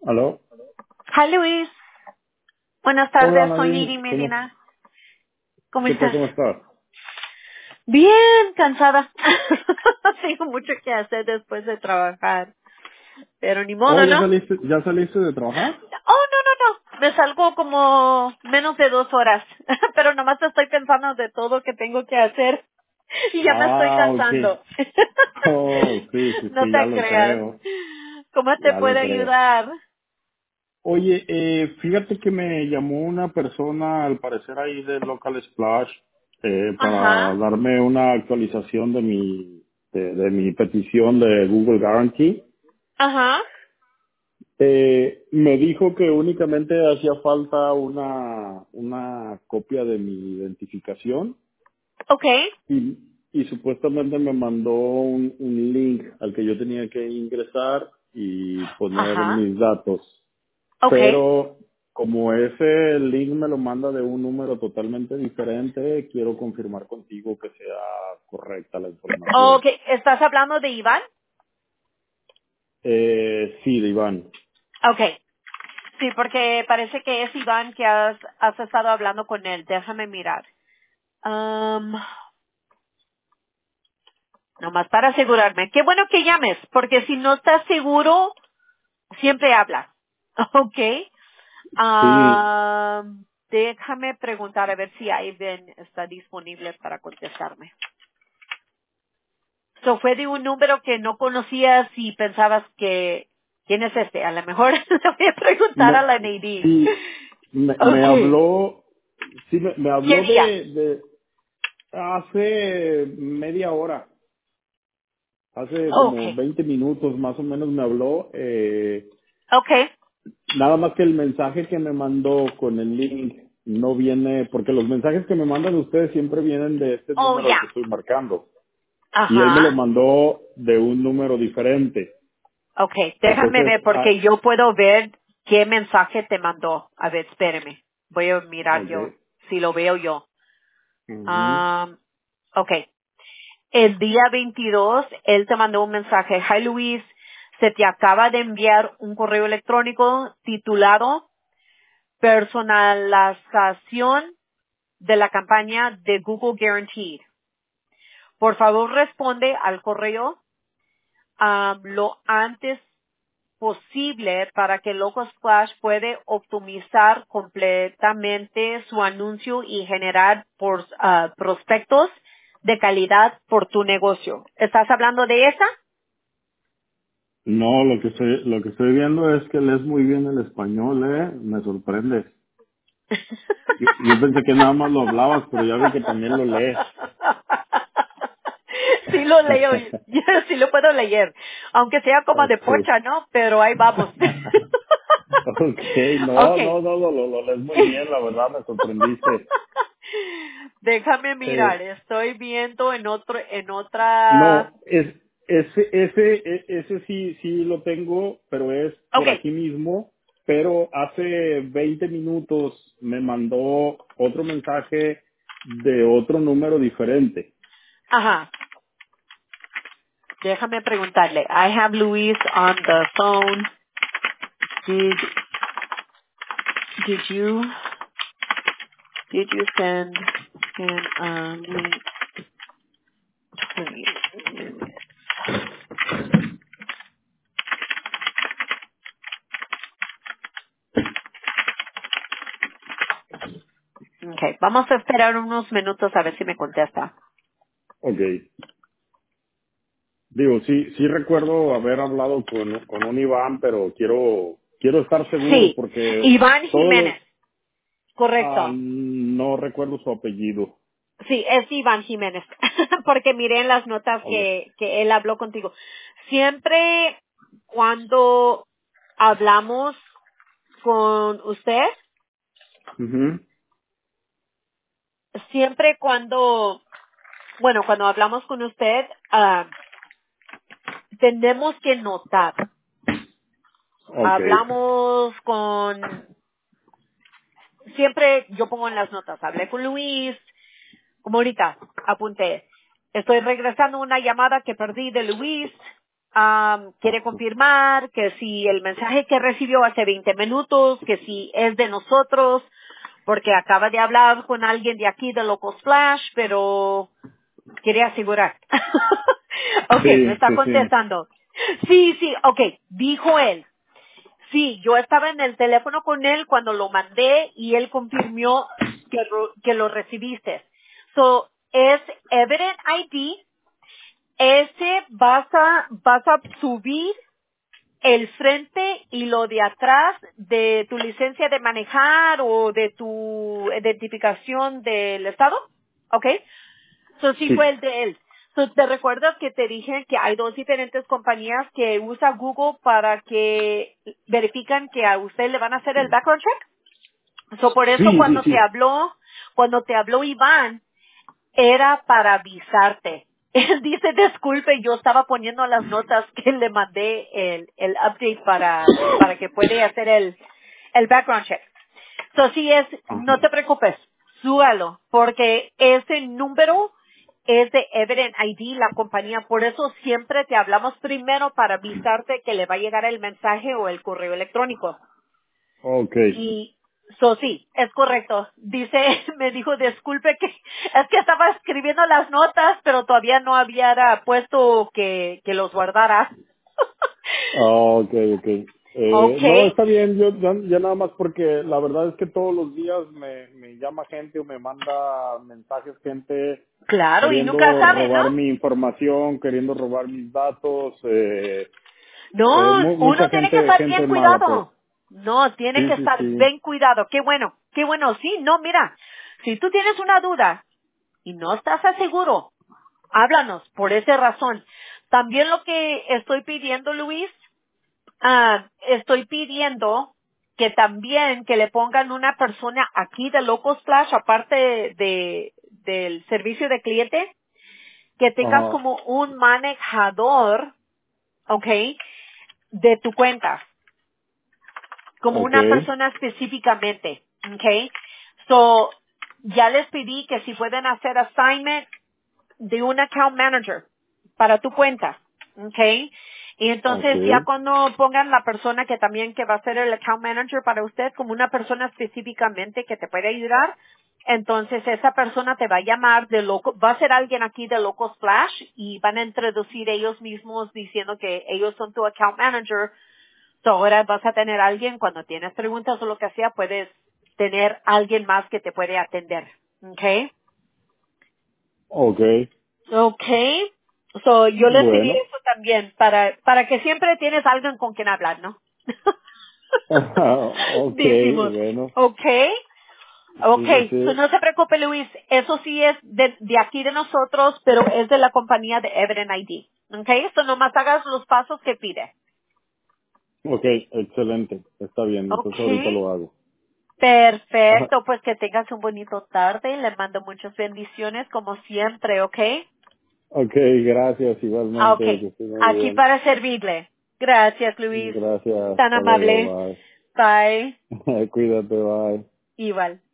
¿Aló? Hi Luis, buenas Hola, tardes, soy Nadine. Niri Medina. ¿Cómo ¿Qué tal? estás? ¿Cómo estás? Bien, cansada. Tengo mucho que hacer después de trabajar, pero ni Oh, modo, ¿no? ya saliste de trabajar? Oh, no. Me salgo como menos de 2 horas, pero nomás estoy pensando de todo que tengo que hacer y ya me estoy Ah, ok. cansando. Oh, sí, sí, No sí, ya te lo creas. creo. ¿Cómo te Ya lo puedo creo. ayudar? Oye, fíjate que me llamó una persona, al parecer ahí de Local Splash, para Ajá, darme una actualización de mi petición de Google Guarantee. ajá, Me dijo que únicamente hacía falta una copia de mi identificación okay, y supuestamente me mandó un link al que yo tenía que ingresar y poner ajá, mis datos. okay. Pero como ese link me lo manda de un número totalmente diferente, quiero confirmar contigo que sea correcta la información. Okay, ¿estás hablando de Iván? Sí, de Iván. Okay. Sí, porque parece que es Iván que has estado hablando con él. Déjame mirar. Um, Nomás para asegurarme. Qué bueno que llames, porque si no estás seguro, siempre habla. Okay. Sí, Déjame preguntar a ver si Ivan está disponible para contestarme. So, fue de un número que no conocías y pensabas que, ¿quién es este? A lo mejor le voy a preguntar a me, la Nadine. sí, me Okay. habló, sí, me ¿Qué habló día? de hace media hora, hace como Okay. 20 minutos más o menos me habló, Okay. nada más que el mensaje que me mandó con el link no viene, porque los mensajes que me mandan ustedes siempre vienen de este Oh, número al ya. que estoy marcando, y él me lo Ajá. mandó de un número diferente. Okay. Déjame Entonces, ver porque yo puedo ver qué mensaje te mandó. A ver, espéreme. Voy a mirar yo. okay. Si lo veo yo. Ujú. Um, okay. El día 22, él te mandó un mensaje. Hi Luis, se te acaba de enviar un correo electrónico titulado Personalización de la campaña de Google Guaranteed. Por favor, responde al correo lo antes posible para que Local Splash puede optimizar completamente su anuncio y generar prospectos de calidad por tu negocio. ¿Estás hablando de esa? No, lo que estoy viendo es que lees muy bien el español, me sorprende. Yo pensé que nada más lo hablabas, pero ya vi que también lo lees. Sí lo leo, sí lo puedo leer, aunque sea como de Okay. pocha, ¿no? Pero ahí vamos. Okay, Okay. lo lees muy bien, la verdad me sorprendiste. Déjame mirar, Eh, estoy viendo en no, otra. ese sí, sí lo tengo, pero es por Okay. aquí mismo. Pero hace 20 minutos me mandó otro mensaje de otro número diferente. Ajá. Déjame preguntarle. I have Luis on the phone. Did did you did you send him a link, please? Okay. Vamos a esperar unos minutos a ver si me contesta. Ok. Digo, sí, sí recuerdo haber hablado con un Iván, pero quiero estar seguro Sí. porque Iván todos Jiménez. Correcto. no recuerdo su apellido. Sí, es Iván Jiménez, porque miré en las notas Okay. que él habló contigo. Siempre cuando hablamos con usted, Ujú. siempre cuando hablamos con usted, tenemos que notar. Okay. Hablamos siempre yo pongo en las notas, hablé con Luis, como ahorita, apunté. Estoy regresando una llamada que perdí de Luis. quiere confirmar que si el mensaje que recibió hace 20 minutos, que si es de nosotros, porque acaba de hablar con alguien de aquí de Local Splash, pero quiere asegurar. Ok, me Sí, está sí, sí. contestando. Sí, ok, dijo él. Sí, yo estaba en el teléfono con él cuando lo mandé y él confirmó que lo recibiste. So, es Evident ID. Ese vas a subir el frente y lo de atrás de tu licencia de manejar o de tu identificación del estado. ¿Ok? So, sí fue Sí. el de él. So, ¿te recuerdas que te dije que hay dos diferentes compañías que usa Google para que verifican que a usted le van a hacer el background check? So, por eso Sí, sí, sí. cuando te habló Iván, era para avisarte. Él dice, disculpe, yo estaba poniendo las notas que le mandé el update para que pueda hacer el background check. So, sí es, no Ajá. te preocupes, súbalo, porque ese número es de Evident ID, la compañía, por eso siempre te hablamos primero para avisarte que le va a llegar el mensaje o el correo electrónico. Ok. Y, sí, es correcto. Dice, me dijo, disculpe que, es que estaba escribiendo las notas, pero todavía no había puesto que los guardara. Ok, ok. No, Okay, está bien, yo ya nada más porque la verdad es que todos los días me llama gente o me manda mensajes gente claro, y nunca queriendo sabe, ¿no? robar mi información, queriendo robar mis datos, No, mucha uno tiene que estar bien gente mala pues. cuidado. No, tiene Sí, que sí, estar sí. bien cuidado. Qué bueno, sí, no, mira, si tú tienes una duda y no estás seguro, háblanos por esa razón. También lo que estoy pidiendo, Luis, estoy pidiendo que también que le pongan una persona aquí de Local Splash, aparte del servicio de cliente, que tengas Ajá. como un manejador, ¿ok? De tu cuenta, como Ok. una persona específicamente, ¿ok? So, ya les pedí que si pueden hacer assignment de un account manager para tu cuenta, ¿ok? Y Ok. entonces ya cuando pongan la persona que también que va a ser el account manager para usted como una persona específicamente que te puede ayudar, entonces esa persona te va a llamar va a ser alguien aquí de Local Splash y van a introducir ellos mismos diciendo que ellos son tu account manager. So ahora vas a tener alguien cuando tienes preguntas o lo que sea, puedes tener alguien más que te puede atender, ¿ok? Ok. Okay. So, yo les pedí Bueno. eso también para que siempre tienes alguien con quien hablar, ¿no? Ok, Decimos, bueno. okay. Sí, sí, Okay, so sí. no se preocupe Luis, eso sí es de aquí de nosotros, pero es de la compañía de Evident ID. Okay, so nomás hagas los pasos que pide. Ok, excelente. Está bien, entonces ahorita Okay. lo hago. Perfecto, pues que tengas un bonito tarde, le mando muchas bendiciones como siempre, okay? Ok, gracias igualmente, que Okay, esté muy aquí bien. para servirle. Gracias, Luis. Gracias, Tan hasta amable. luego, Bye. bye. Cuídate, bye. Igual.